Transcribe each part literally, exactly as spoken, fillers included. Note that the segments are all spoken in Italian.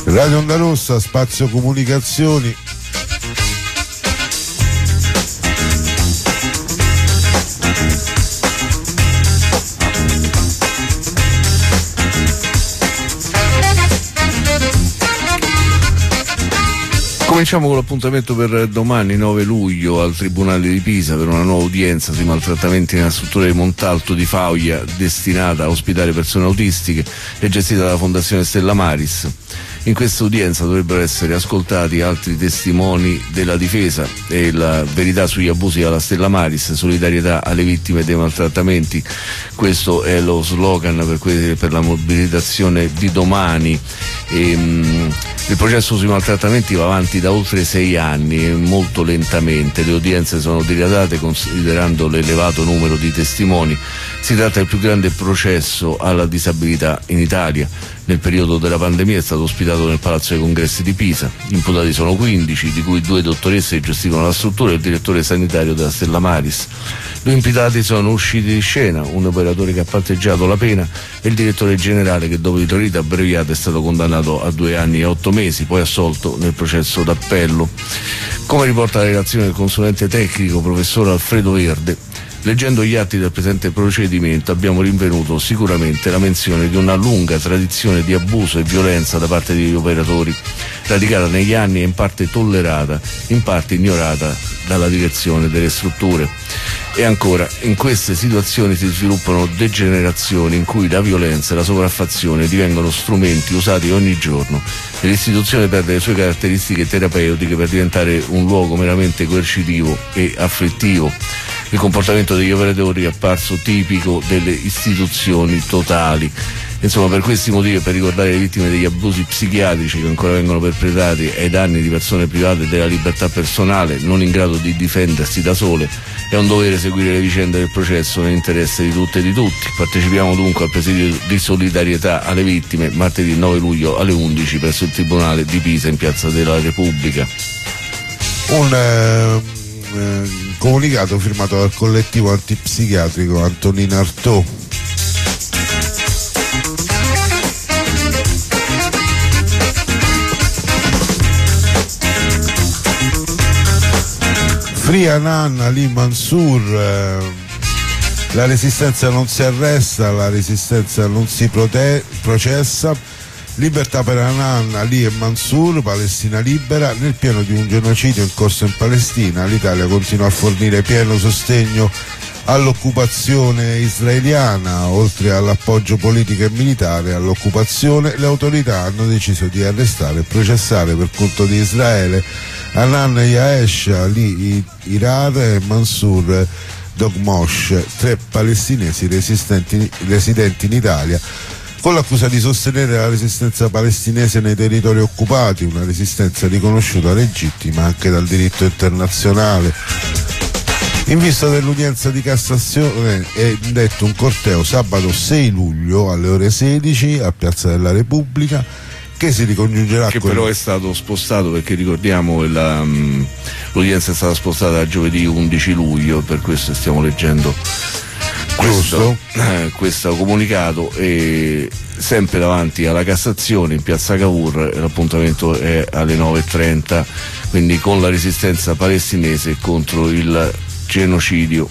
Radio Onda Rossa, Spazio Comunicazioni. Cominciamo con l'appuntamento per domani nove luglio al Tribunale di Pisa per una nuova udienza sui maltrattamenti nella struttura di Montalto di Fauia destinata a ospitare persone autistiche e gestita dalla Fondazione Stella Maris. In questa udienza dovrebbero essere ascoltati altri testimoni della difesa e la verità sugli abusi alla Stella Maris, solidarietà alle vittime dei maltrattamenti. Questo è lo slogan per, que- per la mobilitazione di domani. E, mh, il processo sui maltrattamenti va avanti da oltre sei anni e molto lentamente. Le udienze sono diradate considerando l'elevato numero di testimoni. Si tratta del più grande processo alla disabilità in Italia. Nel periodo della pandemia è stato ospitato nel Palazzo dei Congressi di Pisa. Imputati sono quindici, di cui due dottoresse che gestivano la struttura e il direttore sanitario della Stella Maris. Due imputati sono usciti di scena, un operatore che ha patteggiato la pena e il direttore generale che dopo il rito abbreviato è stato condannato a due anni e otto mesi, poi assolto nel processo d'appello. Come riporta la relazione del consulente tecnico professor Alfredo Verde, leggendo gli atti del presente procedimento abbiamo rinvenuto sicuramente la menzione di una lunga tradizione di abuso e violenza da parte degli operatori, radicata negli anni e in parte tollerata, in parte ignorata dalla direzione delle strutture. E ancora, in queste situazioni si sviluppano degenerazioni in cui la violenza e la sopraffazione divengono strumenti usati ogni giorno e l'istituzione perde le sue caratteristiche terapeutiche per diventare un luogo meramente coercitivo e afflittivo. Il comportamento degli operatori è apparso tipico delle istituzioni totali. Insomma, per questi motivi e per ricordare le vittime degli abusi psichiatrici che ancora vengono perpetrati ai danni di persone private della libertà personale, non in grado di difendersi da sole, è un dovere seguire le vicende del processo nell'interesse di tutte e di tutti. Partecipiamo dunque al presidio di solidarietà alle vittime martedì nove luglio alle undici presso il Tribunale di Pisa in Piazza della Repubblica. Un eh, eh, comunicato firmato dal collettivo antipsichiatrico Antonino Artaud. Free Hanan Ali Mansour, eh, la resistenza non si arresta, la resistenza non si prote- processa, libertà per Hanan Ali e Mansour, Palestina libera. Nel pieno di un genocidio in corso in Palestina, l'Italia continua a fornire pieno sostegno all'occupazione israeliana. Oltre all'appoggio politico e militare all'occupazione, le autorità hanno deciso di arrestare e processare per conto di Israele Hanan Yaesh Ali Irar e Mansour Dogmosh, tre palestinesi residenti in Italia, con l'accusa di sostenere la resistenza palestinese nei territori occupati, una resistenza riconosciuta legittima anche dal diritto internazionale. In vista dell'udienza di Cassazione è indetto un corteo sabato sei luglio alle ore sedici a Piazza della Repubblica, che si ricongiungerà che con... però è stato spostato, perché ricordiamo la, um, l'udienza è stata spostata a giovedì undici luglio, per questo stiamo leggendo questo, eh, questo comunicato. E sempre davanti alla Cassazione in Piazza Cavour, l'appuntamento è alle nove e trenta, quindi con la resistenza palestinese contro il genocidio.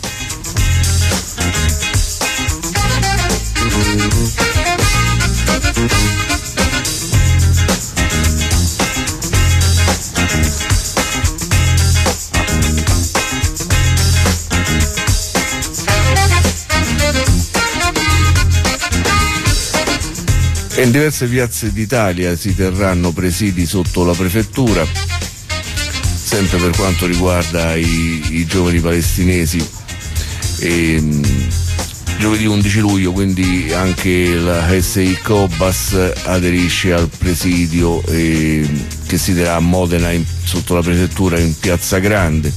E in diverse piazze d'Italia si terranno presidi sotto la prefettura, sempre per quanto riguarda i, i giovani palestinesi. E, mh, giovedì undici luglio quindi anche la S I Cobas aderisce al presidio eh, che si terrà a Modena in, sotto la prefettura in Piazza Grande.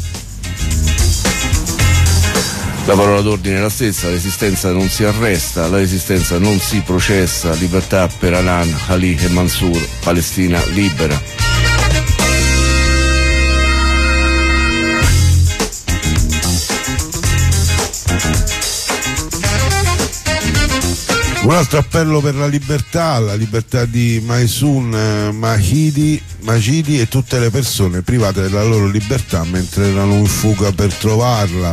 La parola d'ordine è la stessa: la resistenza non si arresta, la resistenza non si processa, libertà per Hanan Ali e Mansour, Palestina libera. Un altro appello per la libertà, la libertà di Maysoon Majidi, Majidi e tutte le persone private della loro libertà mentre erano in fuga per trovarla.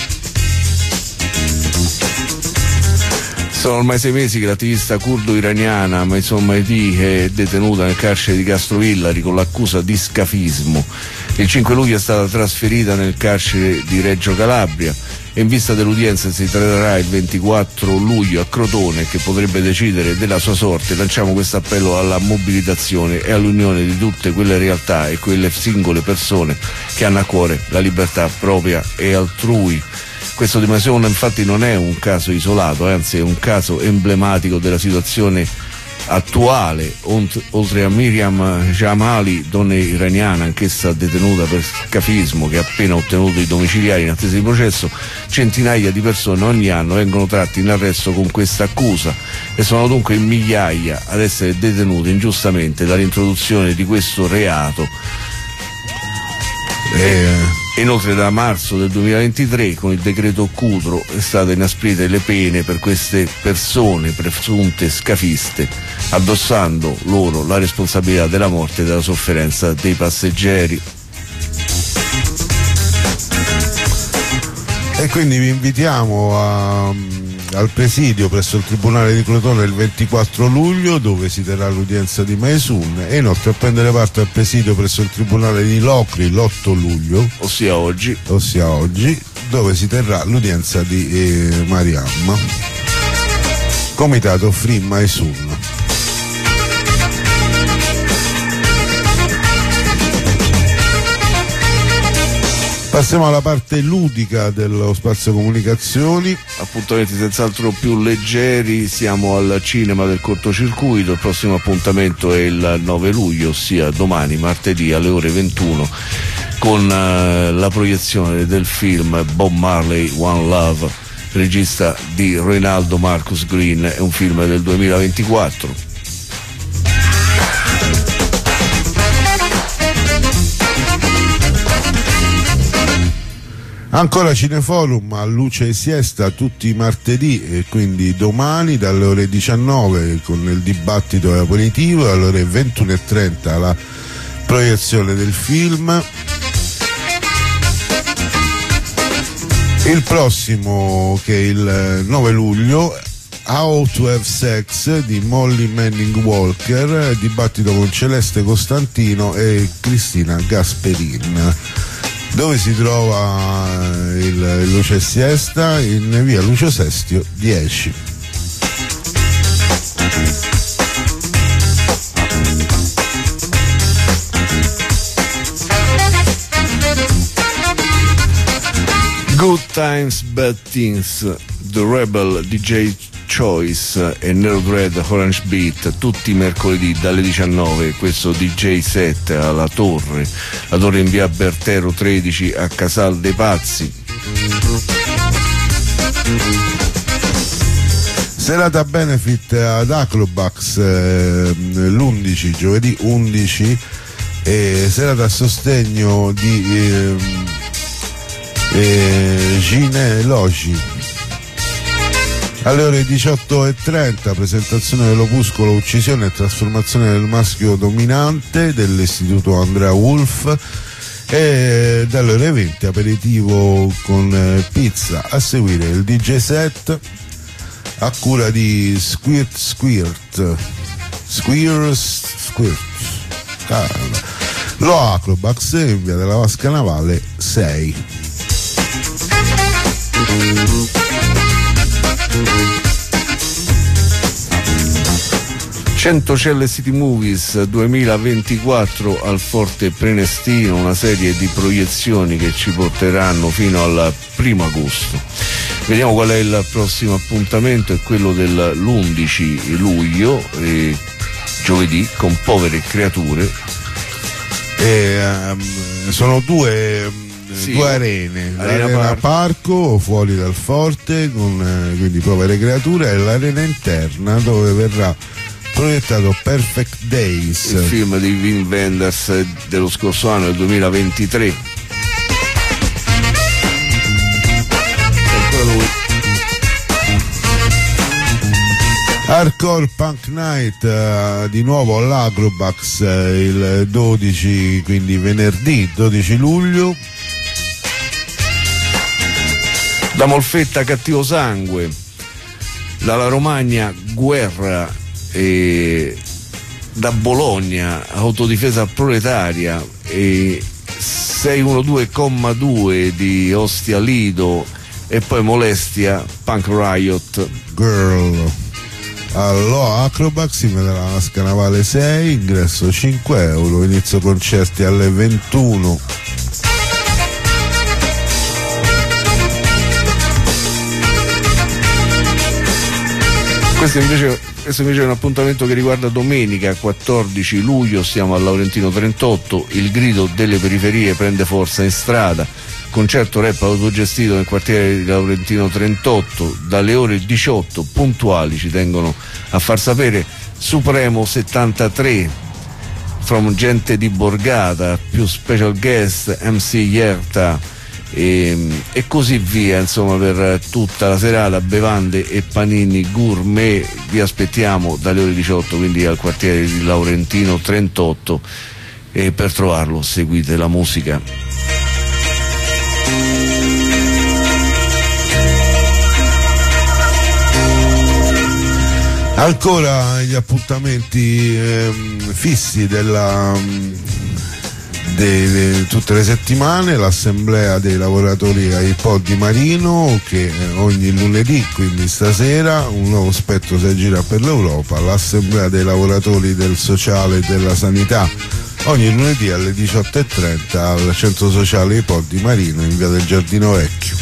Sono ormai sei mesi che l'attivista curdo iraniana Maysoon Majidi è detenuta nel carcere di Castrovillari con l'accusa di scafismo. Il cinque luglio è stata trasferita nel carcere di Reggio Calabria e in vista dell'udienza si terrà il ventiquattro luglio a Crotone, che potrebbe decidere della sua sorte. Lanciamo questo appello alla mobilitazione e all'unione di tutte quelle realtà e quelle singole persone che hanno a cuore la libertà propria e altrui. Questo di Maysoon infatti non è un caso isolato, anzi è un caso emblematico della situazione attuale. Oltre a Miriam Jamali, donna iraniana anch'essa detenuta per scafismo, che ha appena ottenuto i domiciliari in attesa di processo, centinaia di persone ogni anno vengono tratte in arresto con questa accusa e sono dunque migliaia ad essere detenute ingiustamente dall'introduzione di questo reato. Eh. Inoltre da marzo del duemilaventitré con il decreto Cutro è state inasprite le pene per queste persone presunte scafiste, addossando loro la responsabilità della morte e della sofferenza dei passeggeri. E quindi vi invitiamo a, al presidio presso il Tribunale di Crotone il ventiquattro luglio, dove si terrà l'udienza di Maysoon, e inoltre a prendere parte al presidio presso il Tribunale di Locri l'otto luglio, ossia oggi, ossia oggi dove si terrà l'udienza di eh, Mariam. Comitato Free Maysoon. Passiamo alla parte ludica dello spazio comunicazioni. Appuntamenti senz'altro più leggeri, siamo al cinema del cortocircuito. Il prossimo appuntamento è il nove luglio, ossia domani, martedì alle ore ventuno, con uh, la proiezione del film Bob Marley One Love, regista di Reinaldo Marcus Green. È un film del duemilaventiquattro. Ancora Cineforum a Luce e Siesta tutti i martedì, e quindi domani dalle ore diciannove con il dibattito aperitivo, alle ore ventuno e trenta la proiezione del film. Il prossimo, che è il nove luglio, How to Have Sex di Molly Manning Walker, dibattito con Celeste Costantino e Cristina Gasperin. Dove si trova il Luce e Siesta? In via Lucio Sestio dieci. Good Times Bad Things, The Rebel D J Choice e Nero Dread Orange Beat tutti i mercoledì dalle diciannove. Questo D J set alla Torre, la Torre in via Bertero tredici a Casal dei Pazzi. Serata benefit ad Acrobax eh, l'undici, giovedì undici, e serata a sostegno di eh, eh, gineologi. Alle ore diciotto e trenta presentazione dell'opuscolo Uccisione e trasformazione del maschio dominante dell'Istituto Andrea Wolf, e dalle ore venti aperitivo con eh, pizza. A seguire il D J set a cura di Squirt Squirt Squirt Squirt ah, lo Acrobax in via della Vasca Navale sei. Centocelle City Movies duemilaventiquattro al Forte Prenestino, una serie di proiezioni che ci porteranno fino al primo agosto. Vediamo qual è il prossimo appuntamento, è quello dell'undici luglio, eh, giovedì, con Povere Creature. E, um, sono due, sì, due arene, Arena l'arena Parco. Parco fuori dal Forte con eh, quindi Povere Creature, e l'arena interna dove verrà proiettato Perfect Days, il film di Wim Wenders dello scorso anno, del duemilaventitré. Ancora lui. Hardcore Punk Night uh, di nuovo all'Acrobax uh, il dodici, quindi venerdì dodici luglio. Da Molfetta Cattivo Sangue, dalla Romagna Guerra, e da Bologna Autodifesa Proletaria, e seicentododici comma due di Ostia Lido, e poi Molestia Punk Riot Girl. Allora, Acrobax in Venelasca Navale sei, ingresso cinque euro, inizio concerti alle ventuno. Questo invece, questo invece è un appuntamento che riguarda domenica quattordici luglio, siamo al Laurentino trentotto, il grido delle periferie prende forza in strada, concerto rap autogestito nel quartiere di Laurentino trentotto, dalle ore diciotto puntuali ci tengono a far sapere. Supremo settantatré, from Gente di Borgata, più special guest M C Yerta, e, e così via, insomma, per tutta la serata, bevande e panini gourmet. Vi aspettiamo dalle ore diciotto, quindi al quartiere di Laurentino trentotto, e per trovarlo seguite la musica. Ancora gli appuntamenti ehm, fissi della, de, de, tutte le settimane, l'assemblea dei lavoratori ai pod di Marino, che ogni lunedì, quindi stasera, un nuovo spettro si aggira per l'Europa, l'assemblea dei lavoratori del sociale e della sanità, ogni lunedì alle diciotto e trenta al centro sociale I Pod di Marino in via del Giardino Vecchio.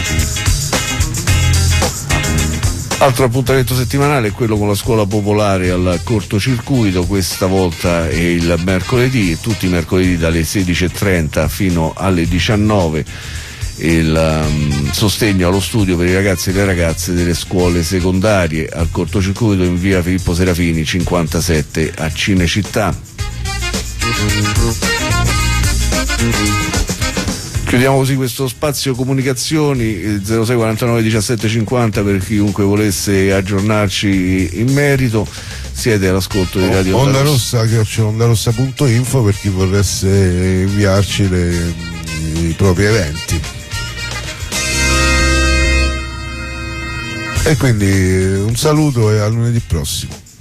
Altro appuntamento settimanale è quello con la scuola popolare al cortocircuito, questa volta è il mercoledì, tutti i mercoledì dalle sedici e trenta fino alle diciannove, il um, sostegno allo studio per i ragazzi e le ragazze delle scuole secondarie al cortocircuito in via Filippo Serafini cinquantasette a Cinecittà. Chiudiamo così questo spazio comunicazioni, zero sei quarantanove diciassette cinquanta per chiunque volesse aggiornarci in merito. Siete all'ascolto di Radio Onda Rossa, che c'è ondarossa punto info per chi volesse inviarci le, i propri eventi. E quindi un saluto e a lunedì prossimo.